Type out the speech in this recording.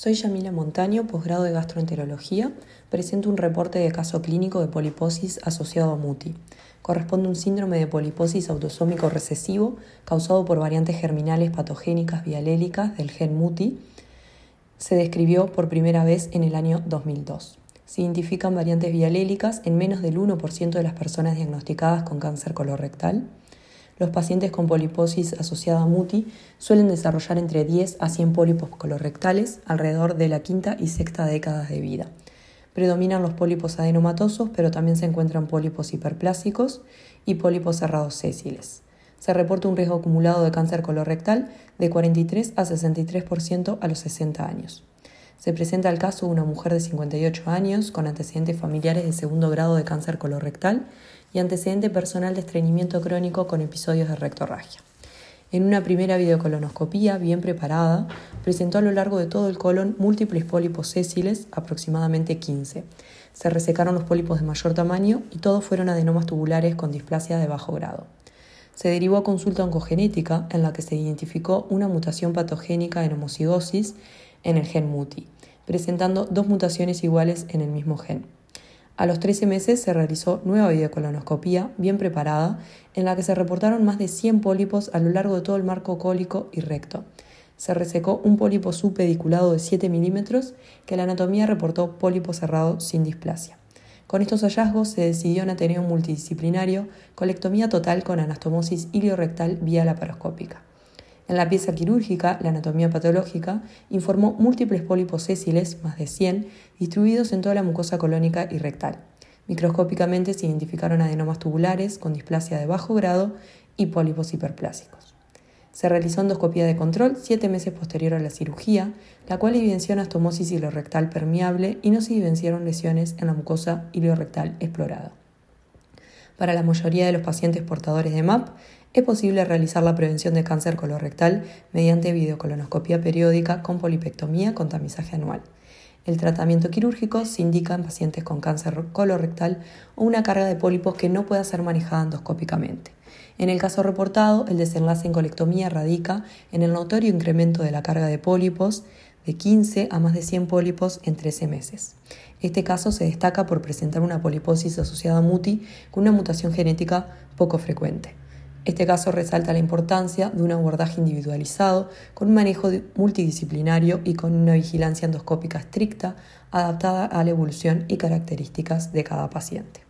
Soy Yamila Montaño, posgrado de Gastroenterología. Presento un reporte de caso clínico de poliposis asociado a MUTI. Corresponde a un síndrome de poliposis autosómico recesivo causado por variantes germinales patogénicas bialélicas del gen MUTI. Se describió por primera vez en el año 2002. Se identifican variantes bialélicas en menos del 1% de las personas diagnosticadas con cáncer colorectal. Los pacientes con poliposis asociada a MUTI suelen desarrollar entre 10 a 100 pólipos colorectales alrededor de la quinta y sexta décadas de vida. Predominan los pólipos adenomatosos, pero también se encuentran pólipos hiperplásicos y pólipos cerrados sésiles. Se reporta un riesgo acumulado de cáncer colorectal de 43 a 63% a los 60 años. Se presenta el caso de una mujer de 58 años con antecedentes familiares de segundo grado de cáncer colorectal y antecedente personal de estreñimiento crónico con episodios de rectorragia. En una primera videocolonoscopía bien preparada, presentó a lo largo de todo el colon múltiples pólipos sésiles, aproximadamente 15. Se resecaron los pólipos de mayor tamaño y todos fueron adenomas tubulares con displasia de bajo grado. Se derivó a consulta oncogenética en la que se identificó una mutación patogénica en homocigosis en el gen MUTI, presentando dos mutaciones iguales en el mismo gen. A los 13 meses se realizó nueva videocolonoscopía bien preparada en la que se reportaron más de 100 pólipos a lo largo de todo el marco cólico y recto. Se resecó un pólipo subpediculado de 7 milímetros que la anatomía reportó pólipo cerrado sin displasia. Con estos hallazgos se decidió en ateneo multidisciplinario colectomía total con anastomosis iliorectal vía laparoscópica. En la pieza quirúrgica, la anatomía patológica informó múltiples pólipos sésiles, más de 100, distribuidos en toda la mucosa colónica y rectal. Microscópicamente se identificaron adenomas tubulares con displasia de bajo grado y pólipos hiperplásicos. Se realizó endoscopía de control 7 meses posterior a la cirugía, la cual evidenció anastomosis iliorectal permeable y no se evidenciaron lesiones en la mucosa iliorectal explorada. Para la mayoría de los pacientes portadores de MAP, es posible realizar la prevención de cáncer colorectal mediante videocolonoscopía periódica con polipectomía con tamizaje anual. El tratamiento quirúrgico se indica en pacientes con cáncer colorectal o una carga de pólipos que no pueda ser manejada endoscópicamente. En el caso reportado, el desenlace en colectomía radica en el notorio incremento de la carga de pólipos de 15 a más de 100 pólipos en 13 meses. Este caso se destaca por presentar una poliposis asociada a MUTI con una mutación genética poco frecuente. Este caso resalta la importancia de un abordaje individualizado, con un manejo multidisciplinario y con una vigilancia endoscópica estricta, adaptada a la evolución y características de cada paciente.